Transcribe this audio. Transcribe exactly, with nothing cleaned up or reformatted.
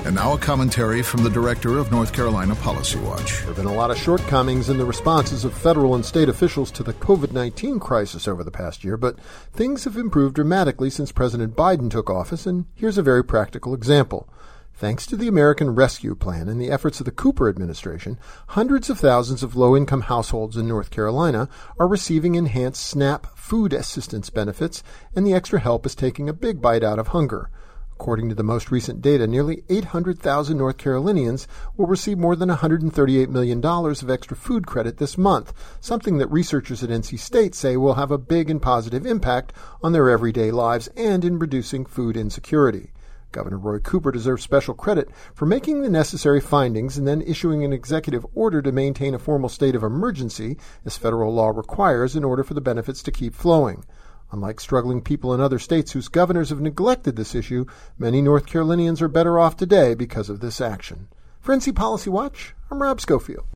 And now a commentary from the director of North Carolina Policy Watch. There have been a lot of shortcomings in the responses of federal and state officials to the covid nineteen crisis over the past year, but things have improved dramatically since President Biden took office, and here's a very practical example. Thanks to the American Rescue Plan and the efforts of the Cooper administration, hundreds of thousands of low-income households in North Carolina are receiving enhanced SNAP food assistance benefits, and the extra help is taking a big bite out of hunger. According to the most recent data, nearly eight hundred thousand North Carolinians will receive more than one hundred thirty-eight million dollars of extra food credit this month, something that researchers at N C State say will have a big and positive impact on their everyday lives and in reducing food insecurity. Governor Roy Cooper deserves special credit for making the necessary findings and then issuing an executive order to maintain a formal state of emergency, as federal law requires, in order for the benefits to keep flowing. Unlike struggling people in other states whose governors have neglected this issue, many North Carolinians are better off today because of this action. For N C Policy Watch, I'm Rob Schofield.